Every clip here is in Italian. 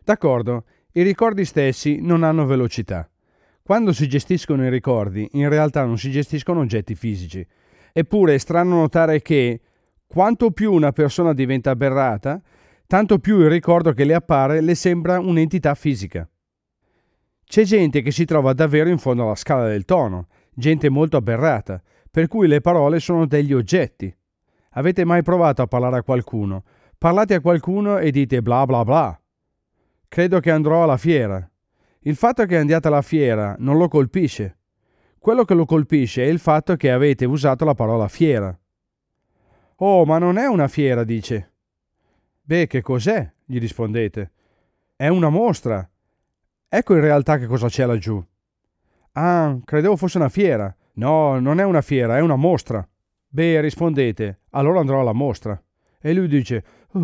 D'accordo, i ricordi stessi non hanno velocità. Quando si gestiscono i ricordi, in realtà non si gestiscono oggetti fisici. Eppure è strano notare che, quanto più una persona diventa aberrata, tanto più il ricordo che le appare le sembra un'entità fisica. C'è gente che si trova davvero in fondo alla scala del tono, gente molto aberrata, per cui le parole sono degli oggetti. Avete mai provato a parlare a qualcuno? Parlate a qualcuno e dite bla bla bla. Credo che andrò alla fiera. Il fatto che andiate alla fiera non lo colpisce. Quello che lo colpisce è il fatto che avete usato la parola fiera. Oh, ma non è una fiera, dice. Beh, che cos'è? Gli rispondete. È una mostra. Ecco in realtà che cosa c'è laggiù. Ah, credevo fosse una fiera. No, non è una fiera, è una mostra. Beh, rispondete, allora andrò alla mostra. E lui dice,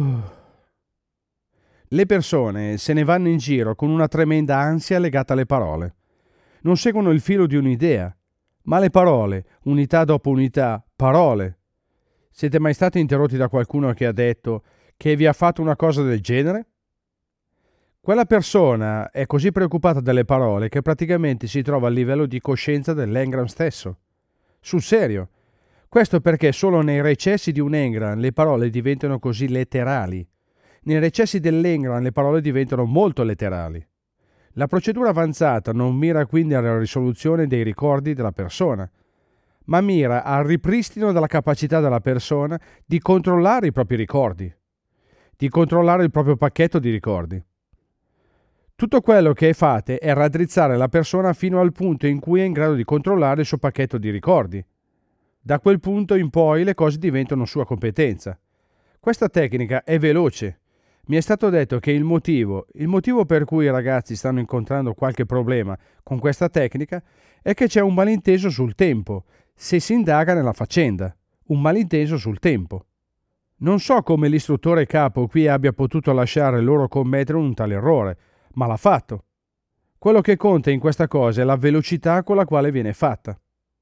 Le persone se ne vanno in giro con una tremenda ansia legata alle parole. Non seguono il filo di un'idea, ma le parole, unità dopo unità, parole. Siete mai stati interrotti da qualcuno che ha detto che vi ha fatto una cosa del genere? Quella persona è così preoccupata dalle parole che praticamente si trova a livello di coscienza dell'engram stesso. Sul serio. Questo perché solo nei recessi di un engram le parole diventano così letterali. Nei recessi dell'engram le parole diventano molto letterali. La procedura avanzata non mira quindi alla risoluzione dei ricordi della persona, ma mira al ripristino della capacità della persona di controllare i propri ricordi, di controllare il proprio pacchetto di ricordi. Tutto quello che fate è raddrizzare la persona fino al punto in cui è in grado di controllare il suo pacchetto di ricordi. Da quel punto in poi le cose diventano sua competenza. Questa tecnica è veloce. Mi è stato detto che il motivo per cui i ragazzi stanno incontrando qualche problema con questa tecnica è che c'è un malinteso sul tempo, se si indaga nella faccenda. Un malinteso sul tempo. Non so come l'istruttore capo qui abbia potuto lasciare loro commettere un tale errore, ma l'ha fatto. Quello che conta in questa cosa è la velocità con la quale viene fatta.